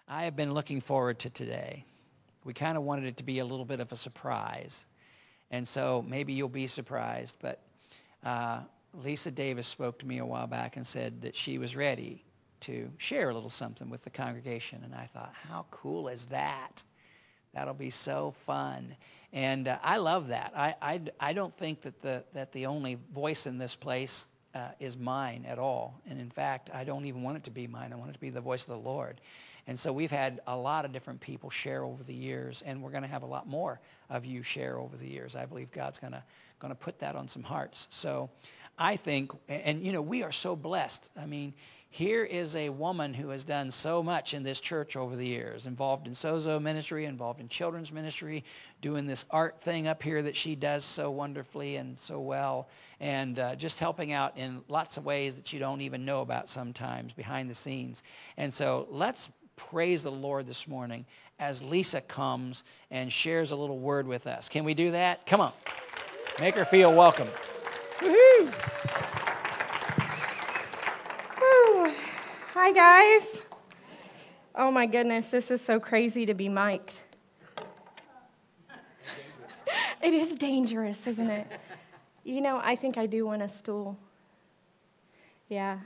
I have been looking forward to today. We kind of wanted it to be a little bit of a surprise. And so maybe you'll be surprised, but Lisa Davis spoke to me a while back and said that she was ready to share a little something with the congregation. And I thought, how cool is that? That'll be so fun. And I love that. I don't think that the only voice in this place is mine at all. And in fact, I don't even want it to be mine. I want it to be the voice of the Lord. And so we've had a lot of different people share over the years, and we're going to have a lot more of you share over the years. I believe God's going to put that on some hearts. So I think, and we are so blessed. I mean, here is a woman who has done so much in this church over the years, involved in Sozo ministry, involved in children's ministry, doing this art thing up here that she does so wonderfully and so well, and just helping out in lots of ways that you don't even know about sometimes behind the scenes. And so let's praise the Lord this morning as Lisa comes and shares a little word with us. Can we do that? Come on. Make her feel welcome. Woo-hoo. Hi, guys. Oh, my goodness. This is so crazy to be mic'd. It is dangerous, isn't it? I think I do want a stool. Yeah.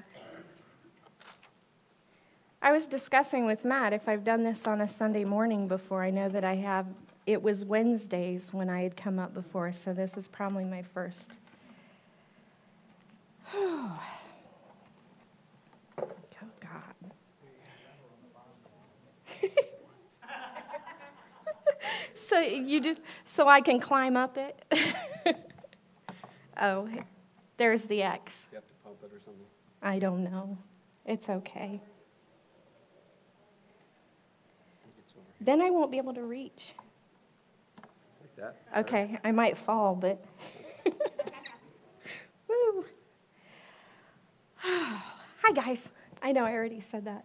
I was discussing with Matt if I've done this on a Sunday morning before. I know that I have. It was Wednesdays when I had come up before, so this is probably my first. Oh, God. So I can climb up it? Oh, there's the X. You have to pump it or something? I don't know. It's okay. Then I won't be able to reach. Like that? Okay, I might fall, but... Woo. Hi, guys. I know I already said that.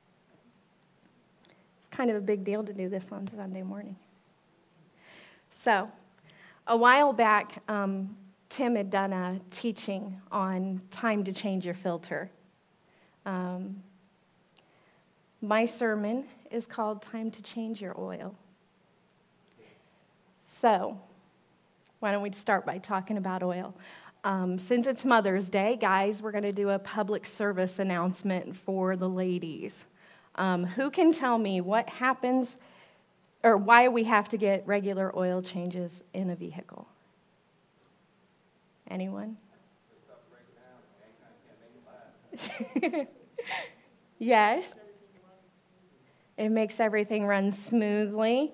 It's kind of a big deal to do this on Sunday morning. So, a while back, Tim had done a teaching on time to change your filter. My sermon is called Time to Change Your Oil. So, why don't we start by talking about oil? Since it's Mother's Day, guys, we're going to do a public service announcement for the ladies. Who can tell me what happens or why we have to get regular oil changes in a vehicle? Anyone? Yes. It makes everything run smoothly.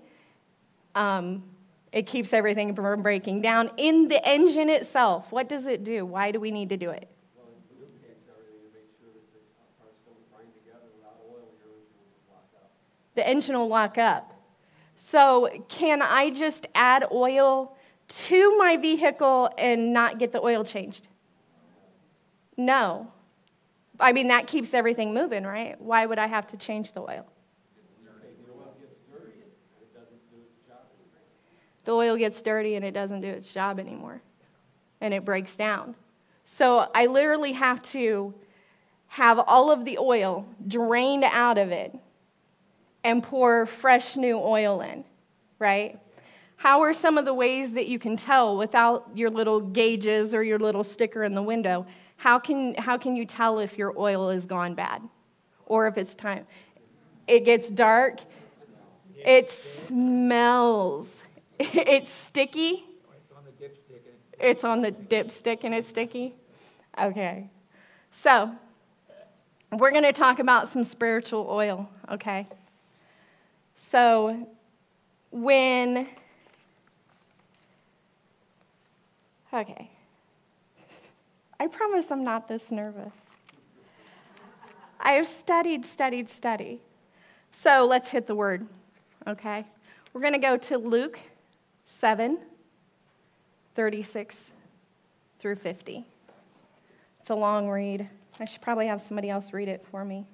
It keeps everything from breaking down. In the engine itself, what does it do? Why do we need to do it? Well, it lubricates everything to make sure that the parts don't bind together. Without oil, your engine will just lock up. The engine will lock up. So can I just add oil to my vehicle and not get the oil changed? No. I mean, that keeps everything moving, right? Why would I have to change the oil? The oil gets dirty and it doesn't do its job anymore. And it breaks down. So I literally have to have all of the oil drained out of it and pour fresh new oil in, right? How are some of the ways that you can tell without your little gauges or your little sticker in the window? How can you tell if your oil has gone bad or if it's time? It gets dark. It smells. It's sticky. It's on the dipstick and it's sticky. Okay. So, we're going to talk about some spiritual oil, okay? So, okay. I promise I'm not this nervous. I have studied. So, let's hit the word, okay? We're going to go to Luke 7:36 through 50. It's a long read. I should probably have somebody else read it for me.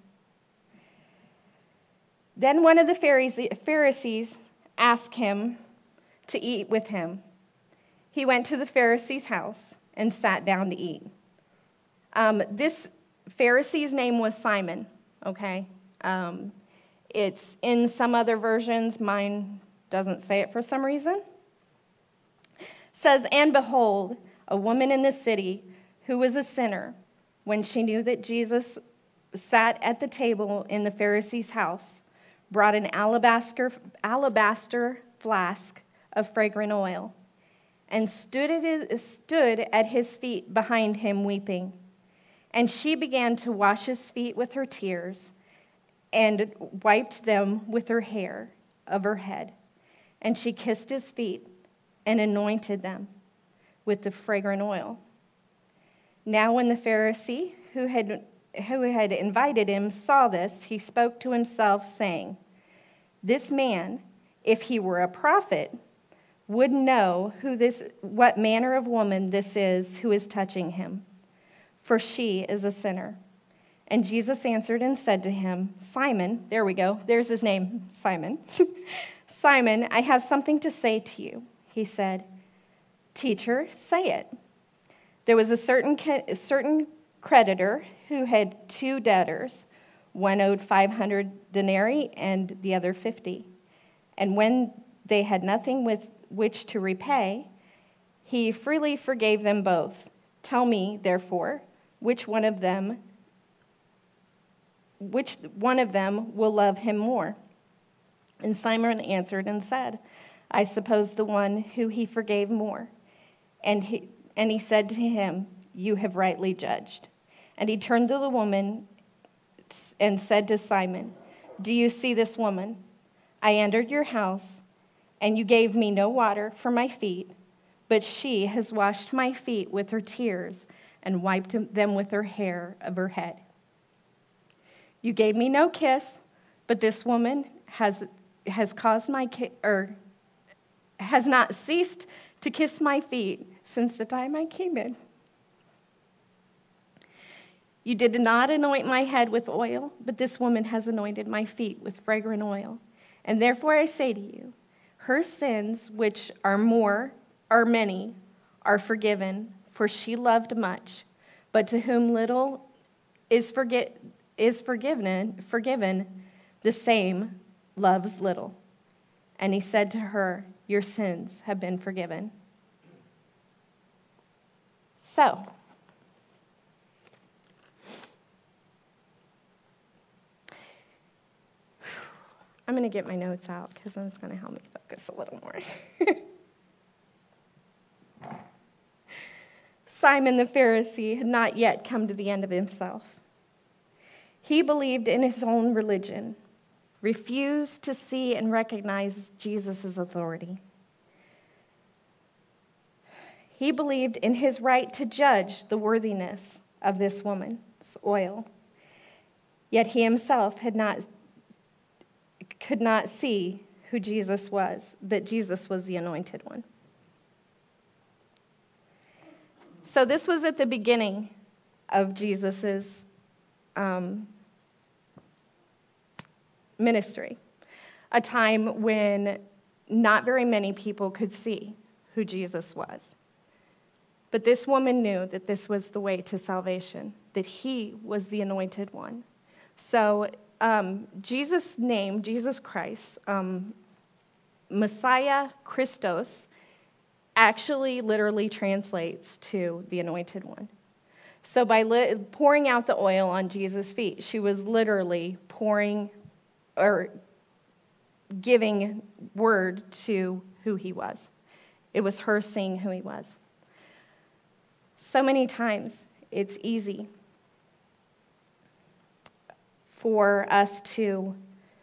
Then one of the Pharisees asked him to eat with him. He went to the Pharisee's house and sat down to eat. This Pharisee's name was Simon, okay? It's in some other versions. Mine doesn't say it for some reason. It says, "And behold, a woman in the city who was a sinner, when she knew that Jesus sat at the table in the Pharisee's house, brought an alabaster flask of fragrant oil, and stood at his feet behind him weeping. And she began to wash his feet with her tears, and wiped them with her hair of her head. And she kissed his feet and anointed them with the fragrant oil. Now when the Pharisee who had invited him saw this, he spoke to himself, saying, 'This man, if he were a prophet, would know what manner of woman this is who is touching him, for she is a sinner.' And Jesus answered and said to him, 'Simon,'" there we go, there's his name, Simon. "Simon, I have something to say to you." He said, "Teacher, say it." "There was a certain creditor who had 2 debtors. One owed 500 denarii and the other 50. And when they had nothing with which to repay, he freely forgave them both. Tell me, therefore, which one of them will love him more?" And Simon answered and said, "I suppose the one who he forgave more." And he said to him, "You have rightly judged." And he turned to the woman and said to Simon, "Do you see this woman? I entered your house, and you gave me no water for my feet, but she has washed my feet with her tears and wiped them with her hair of her head. You gave me no kiss, but this woman has not ceased to kiss my feet since the time I came in. You did not anoint my head with oil, but this woman has anointed my feet with fragrant oil. And therefore I say to you, her sins, which are many, are forgiven, for she loved much. But to whom little is forgiven, the same loves little." And he said to her, "Your sins have been forgiven." So, I'm going to get my notes out because it's going to help me focus a little more. Simon the Pharisee had not yet come to the end of himself. He believed in his own religion, refused to see and recognize Jesus' authority. He believed in his right to judge the worthiness of this woman's oil, yet he himself could not see who Jesus was, that Jesus was the anointed one. So this was at the beginning of Jesus' ministry, a time when not very many people could see who Jesus was. But this woman knew that this was the way to salvation, that he was the anointed one. So Jesus' name, Jesus Christ, Messiah Christos, actually literally translates to the anointed one. So by pouring out the oil on Jesus' feet, she was literally pouring or giving word to who he was. It was her seeing who he was. So many times it's easy for us to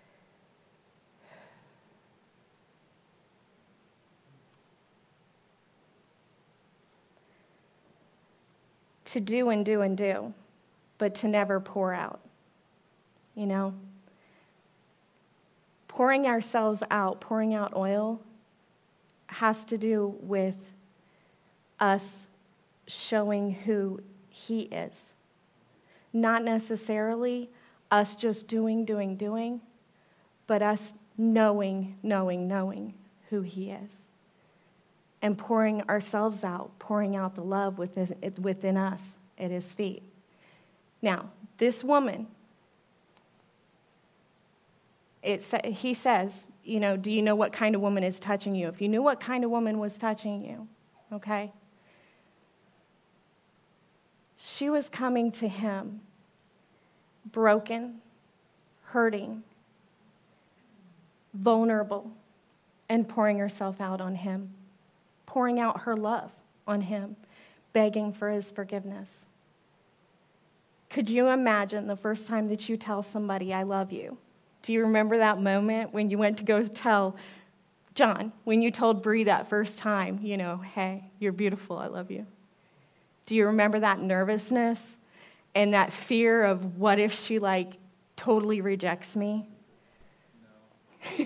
do and do and do, but to never pour out, you know? Pouring ourselves out, pouring out oil, has to do with us showing who he is. Not necessarily us just doing, but us knowing who he is. And pouring ourselves out, pouring out the love within us at his feet. Now, this woman He says, do you know what kind of woman is touching you? If you knew what kind of woman was touching you, okay? She was coming to him broken, hurting, vulnerable, and pouring herself out on him, pouring out her love on him, begging for his forgiveness. Could you imagine the first time that you tell somebody, I love you? Do you remember that moment when you went to go tell John, when you told Bree that first time, hey, you're beautiful, I love you? Do you remember that nervousness and that fear of what if she totally rejects me? No.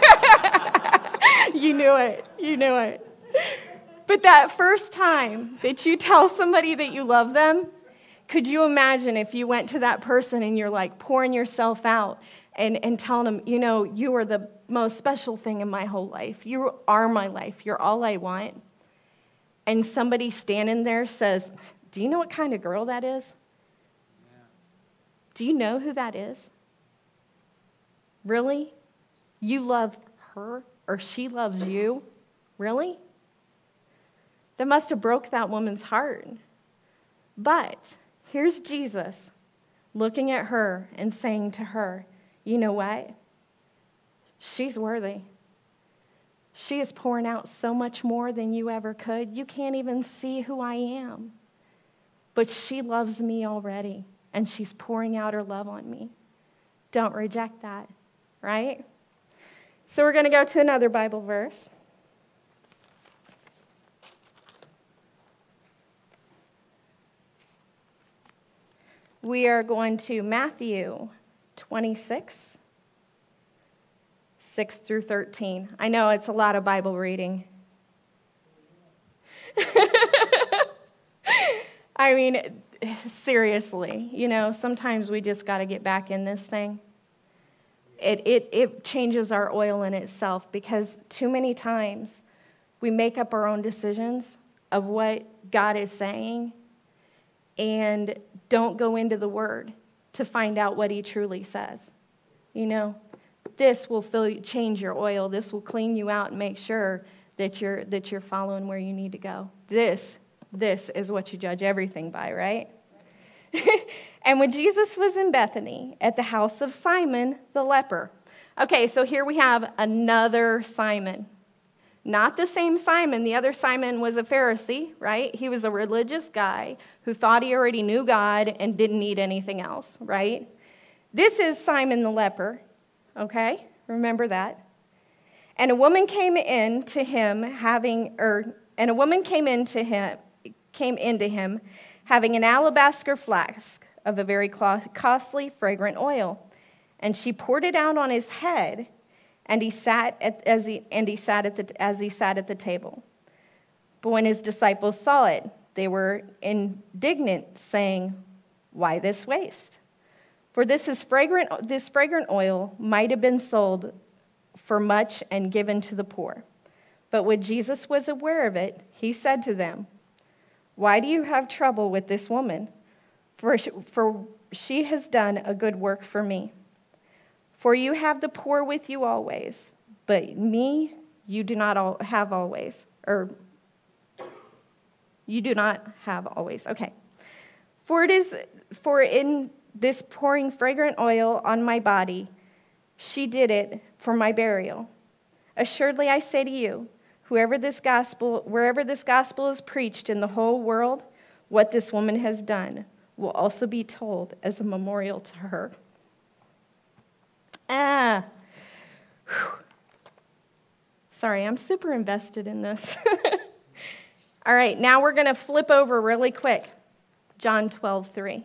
You knew it. But that first time that you tell somebody that you love them, could you imagine if you went to that person and you're pouring yourself out and telling them, you are the most special thing in my whole life. You are my life. You're all I want. And somebody standing there says, do you know what kind of girl that is? Yeah. Do you know who that is? Really? You love her or she loves you? Really? That must have broke that woman's heart. But here's Jesus looking at her and saying to her, you know what? She's worthy. She is pouring out so much more than you ever could. You can't even see who I am. But she loves me already, and she's pouring out her love on me. Don't reject that, right? So we're going to go to another Bible verse. We are going to Matthew 26, 6 through 13. I know it's a lot of Bible reading. I mean, seriously, sometimes we just got to get back in this thing. It changes our oil in itself because too many times we make up our own decisions of what God is saying and don't go into the Word to find out what He truly says. This will change your oil. This will clean you out and make sure that you're following where you need to go. This is what you judge everything by, right? And when Jesus was in Bethany at the house of Simon the leper. Okay, so here we have another Simon. Not the same Simon. The other Simon was a Pharisee, right? He was a religious guy who thought he already knew God and didn't need anything else, right? This is Simon the leper, okay? Remember that. And a woman came into him having an alabaster flask of a very costly, fragrant oil, and she poured it out on his head. And he sat at the table. But when his disciples saw it, they were indignant, saying, "Why this waste? For this fragrant oil might have been sold for much and given to the poor." But when Jesus was aware of it, he said to them, "Why do you have trouble with this woman? For she has done a good work for me. For you have the poor with you always, but me you do not have always." You do not have always. Okay. For in this pouring fragrant oil on my body, she did it for my burial. Assuredly I say to you, wherever this gospel is preached in the whole world, what this woman has done will also be told as a memorial to her. Sorry, I'm super invested in this. All right, now we're going to flip over really quick. John 12:3.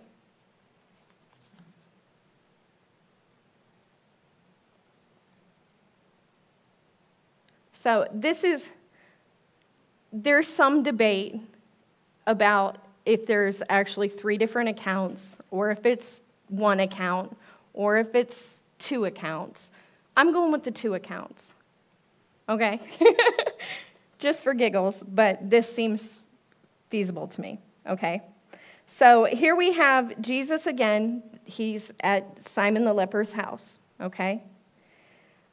So there's some debate about if there's actually 3 different accounts, or if it's 1 account, or if it's 2 accounts. I'm going with the 2 accounts. Okay? Just for giggles, but this seems feasible to me. Okay? So here we have Jesus again. He's at Simon the leper's house. Okay?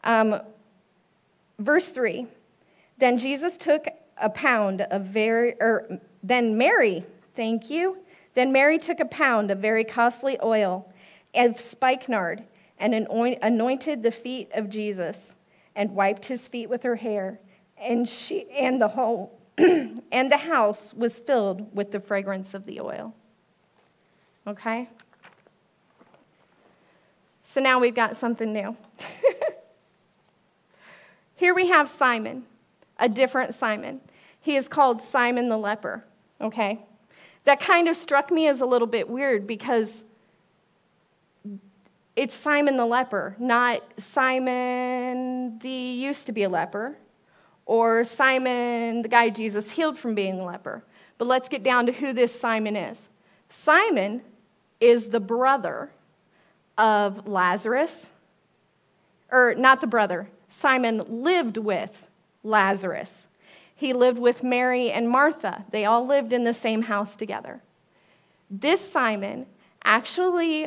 Verse 3, then Jesus took a pound of then Mary took a pound of very costly oil of spikenard and anointed the feet of Jesus and wiped his feet with her hair. And the whole and the house was filled with the fragrance of the oil. Okay? So now we've got something new. Here we have Simon, a different Simon. He is called Simon the leper, okay? That kind of struck me as a little bit weird because it's Simon the leper, not Simon the used to be a leper, or Simon the guy Jesus healed from being a leper. But let's get down to who this Simon is. Simon is the brother of Lazarus, or not the brother. Simon lived with Lazarus. He lived with Mary and Martha. They all lived in the same house together. This Simon actually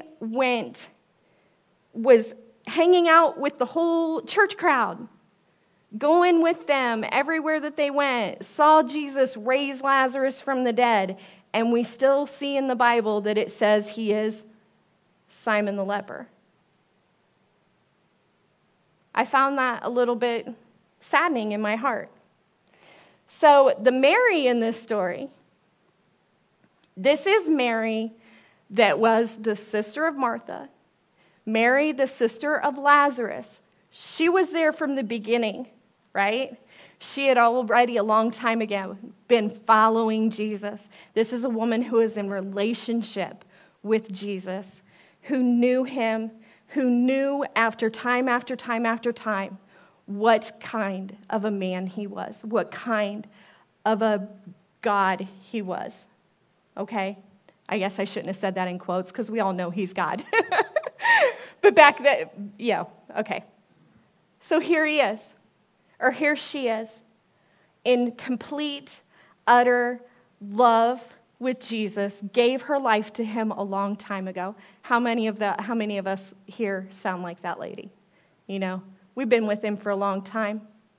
was hanging out with the whole church crowd, going with them everywhere that they went, saw Jesus raise Lazarus from the dead, and we still see in the Bible that it says he is Simon the leper. I found that a little bit saddening in my heart. So the Mary in this story, this is Mary that was the sister of Martha, Mary, the sister of Lazarus. She was there from the beginning, right? She had already a long time ago been following Jesus. This is a woman who is in relationship with Jesus, who knew him, who knew after time after time after time what kind of a man he was, what kind of a God he was. Okay? I guess I shouldn't have said that in quotes because we all know he's God. But back then, yeah, okay. So here he is, or here she is, in complete, utter love with Jesus, gave her life to him a long time ago. How many of us here sound like that lady? You know, we've been with him for a long time.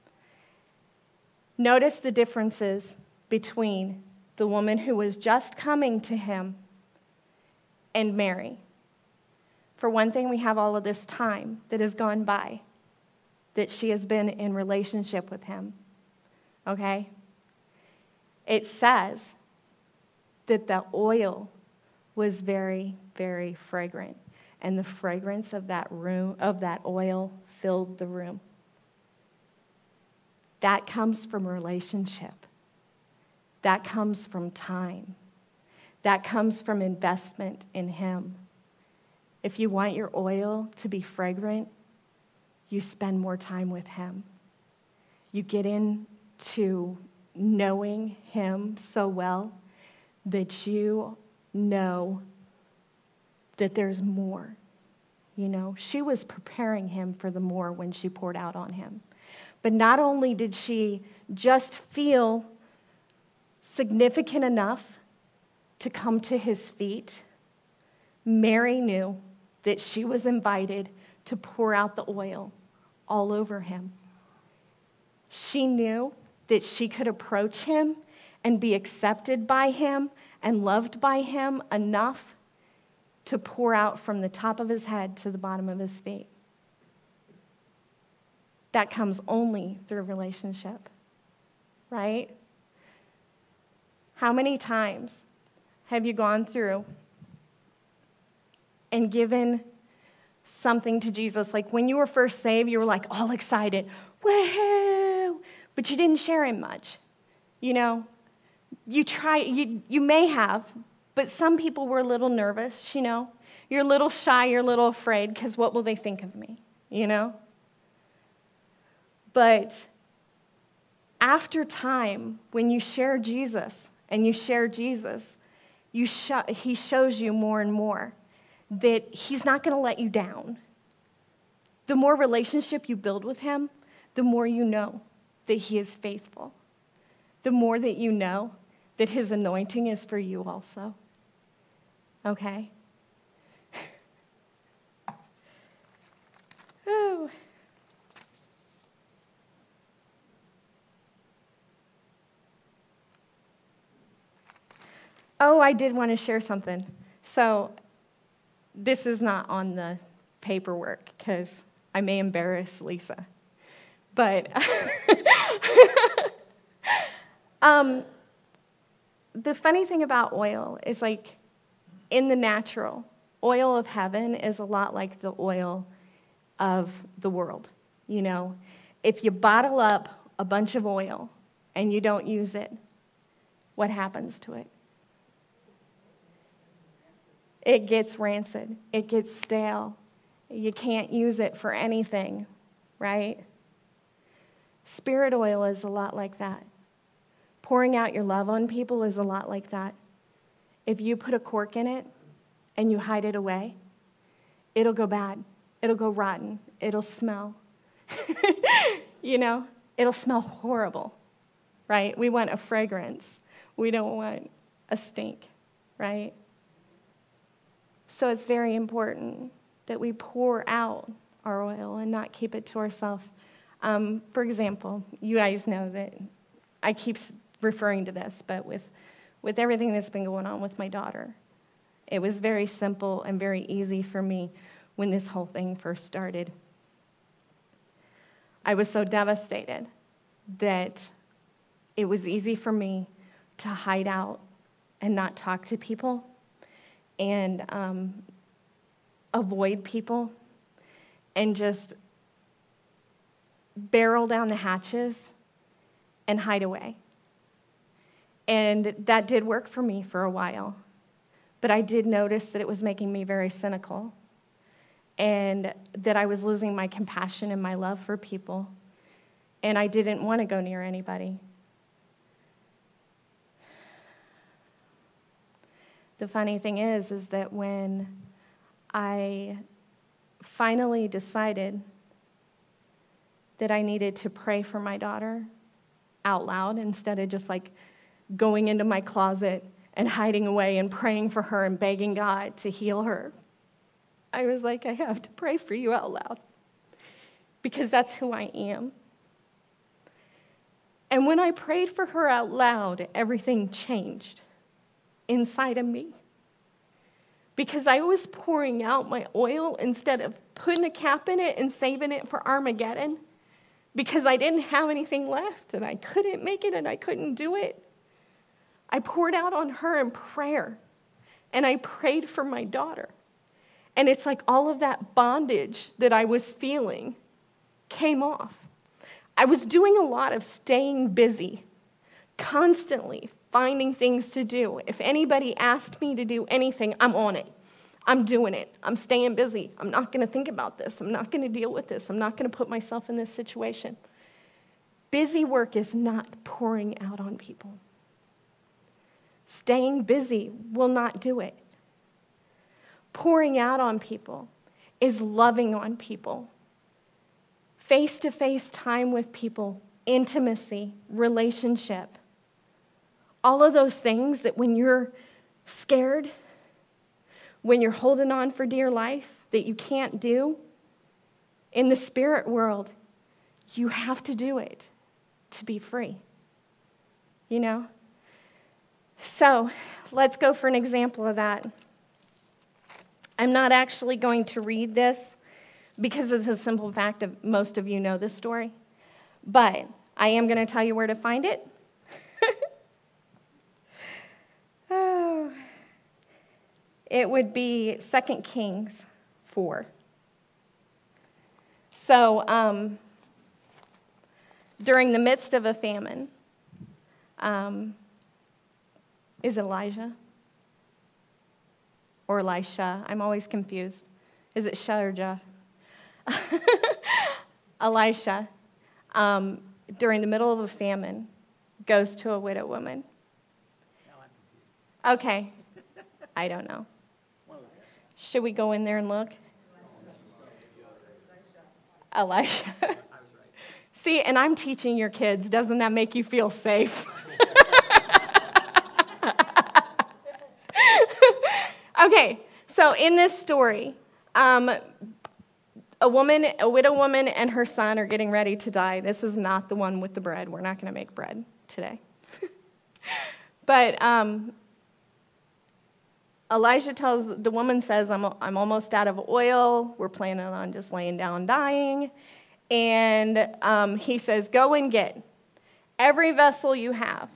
Notice the differences between the woman who was just coming to him and Mary. For one thing, we have all of this time that has gone by that she has been in relationship with him. Okay? It says that the oil was very, very fragrant, and the fragrance of that oil filled the room. That comes from relationship. That comes from time. That comes from investment in him. If you want your oil to be fragrant, you spend more time with him. You get into knowing him so well that you know that there's more. You know, she was preparing him for the more when she poured out on him. But not only did she just feel significant enough to come to his feet, Mary knew that she was invited to pour out the oil all over him. She knew that she could approach him and be accepted by him and loved by him enough to pour out from the top of his head to the bottom of his feet. That comes only through relationship, right? How many times have you gone through and given something to Jesus? Like when you were first saved, you were like all excited, woohoo! But you didn't share him much. You know, you may have, but some people were a little nervous, you know. You're a little shy, you're a little afraid, because what will they think of me, you know? But after time, when you share Jesus, and you share Jesus, he shows you more and more that he's not going to let you down. The more relationship you build with him, the more you know that he is faithful. The more that you know that his anointing is for you also. Okay? Ooh. Oh, I did want to share something. So this is not on the paperwork because I may embarrass Lisa. But the funny thing about oil is, like, in the natural, oil of heaven is a lot like the oil of the world. You know, if you bottle up a bunch of oil and you don't use it, what happens to it? It gets rancid. It gets stale. You can't use it for anything, right? Spirit oil is a lot like that. Pouring out your love on people is a lot like that. If you put a cork in it and you hide it away, it'll go bad. It'll go rotten. It'll smell. You know, it'll smell horrible, right? We want a fragrance. We don't want a stink, right? So it's very important that we pour out our oil and not keep it to ourselves. For example, you guys know that I keep referring to this, but with everything that's been going on with my daughter, it was very simple and very easy for me when this whole thing first started. I was so devastated that it was easy for me to hide out and not talk to people and avoid people and just barrel down the hatches and hide away. And that did work for me for a while. But I did notice that it was making me very cynical and that I was losing my compassion and my love for people. And I didn't want to go near anybody. The funny thing is that when I finally decided that I needed to pray for my daughter out loud instead of just like going into my closet and hiding away and praying for her and begging God to heal her, I was like, I have to pray for you out loud because that's who I am. And when I prayed for her out loud, everything changed inside of me. Because I was pouring out my oil instead of putting a cap in it and saving it for Armageddon. Because I didn't have anything left and I couldn't make it and I couldn't do it. I poured out on her in prayer. And I prayed for my daughter. And it's like all of that bondage that I was feeling came off. I was doing a lot of staying busy, constantly finding things to do. If anybody asked me to do anything, I'm on it. I'm doing it. I'm staying busy. I'm not going to think about this. I'm not going to deal with this. I'm not going to put myself in this situation. Busy work is not pouring out on people. Staying busy will not do it. Pouring out on people is loving on people. Face-to-face time with people, intimacy, relationship. All of those things that when you're scared, when you're holding on for dear life, that you can't do, in the spirit world, you have to do it to be free. You know? So, let's go for an example of that. I'm not actually going to read this because it's a simple fact of most of you know this story, but I am going to tell you where to find it. Oh, it would be 2 Kings 4. So, during the midst of a famine, is it Elijah? Or Elisha? I'm always confused. Is it Shah or Jah? Elisha, during the middle of a famine, goes to a widow woman. Okay. I don't know. Should we go in there and look? Elisha. See, and I'm teaching your kids. Doesn't that make you feel safe? Okay, so in this story, a widow woman and her son are getting ready to die. This is not the one with the bread. We're not going to make bread today. But Elijah tells, the woman says, I'm almost out of oil. We're planning on just laying down dying. And he says, go and get every vessel you have.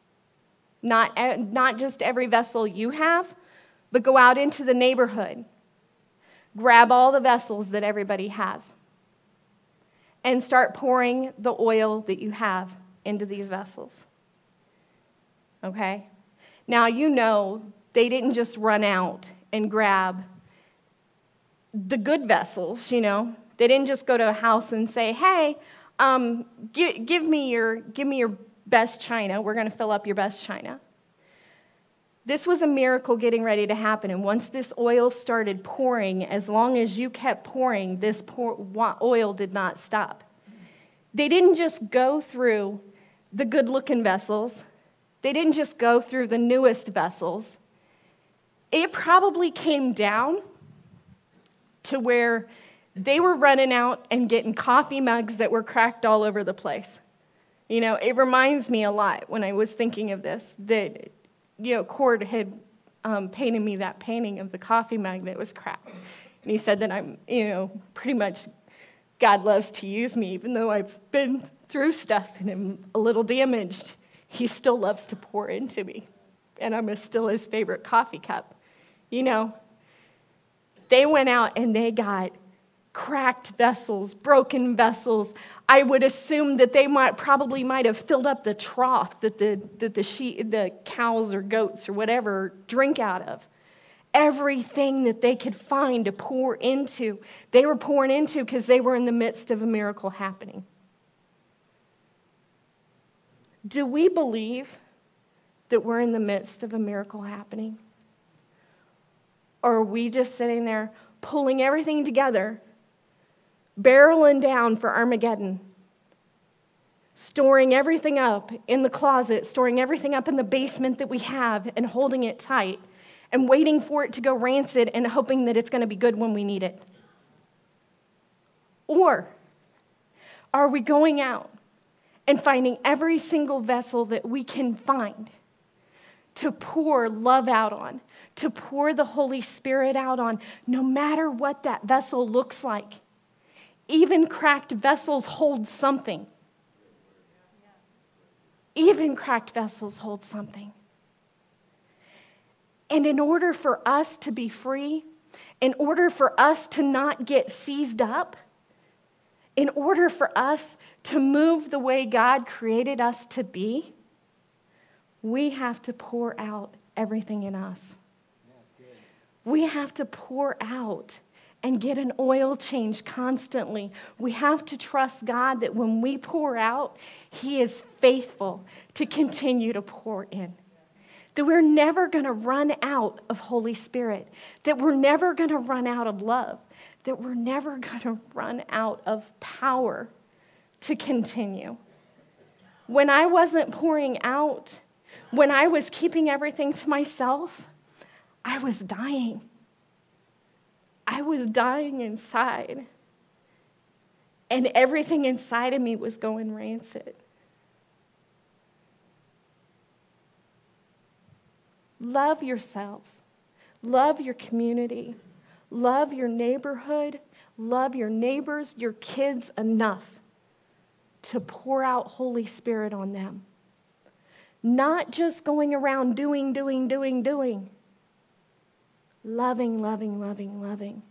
Not just every vessel you have, but go out into the neighborhood. Grab all the vessels that everybody has. And start pouring the oil that you have into these vessels. Okay? Now, you know, they didn't just run out and grab the good vessels, you know. They didn't just go to a house and say, hey, give me your best china. We're going to fill up your best china. This was a miracle getting ready to happen. And once this oil started pouring, as long as you kept pouring, this oil did not stop. They didn't just go through the good-looking vessels. They didn't just go through the newest vessels. It probably came down to where they were running out and getting coffee mugs that were cracked all over the place. You know, it reminds me a lot when I was thinking of this that, you know, Cord had painted me that painting of the coffee mug that was cracked. And he said that I'm, you know, pretty much God loves to use me, even though I've been through stuff and am a little damaged. He still loves to pour into me. And I'm still his favorite coffee cup. You know, they went out and they got cracked vessels, broken vessels. I would assume that they probably might have filled up the trough that the cows or goats or whatever drink out of. Everything that they could find to pour into, they were pouring into because they were in the midst of a miracle happening. Do we believe that we're in the midst of a miracle happening? Or are we just sitting there pulling everything together, barreling down for Armageddon, storing everything up in the closet, storing everything up in the basement that we have and holding it tight and waiting for it to go rancid and hoping that it's going to be good when we need it? Or are we going out and finding every single vessel that we can find to pour love out on, to pour the Holy Spirit out on, no matter what that vessel looks like? Even cracked vessels hold something. Even cracked vessels hold something. And in order for us to be free, in order for us to not get seized up, in order for us to move the way God created us to be, we have to pour out everything in us. We have to pour out and get an oil change constantly. We have to trust God that when we pour out, He is faithful to continue to pour in. That we're never going to run out of Holy Spirit. That we're never going to run out of love. That we're never going to run out of power to continue. When I wasn't pouring out, when I was keeping everything to myself, I was dying. I was dying inside. And everything inside of me was going rancid. Love yourselves. Love your community. Love your neighborhood. Love your neighbors, your kids enough to pour out Holy Spirit on them. Not just going around doing. Loving.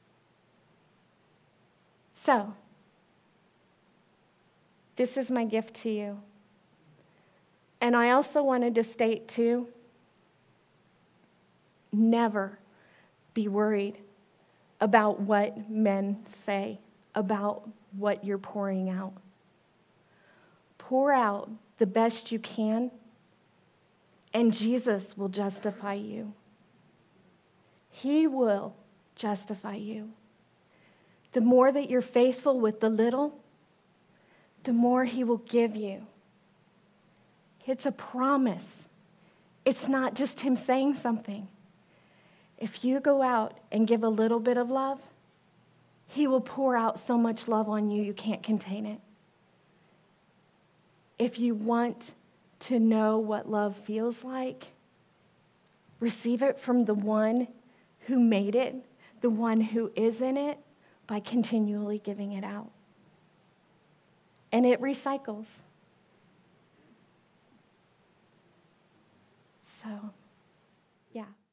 So, this is my gift to you. And I also wanted to state too, never be worried about what men say about what you're pouring out. Pour out the best you can, and Jesus will justify you. He will justify you. The more that you're faithful with the little, the more He will give you. It's a promise. It's not just Him saying something. If you go out and give a little bit of love, He will pour out so much love on you, you can't contain it. If you want to know what love feels like, Receive it from the one who made it, the one who is in it, by continually giving it out. And it recycles. So, yeah.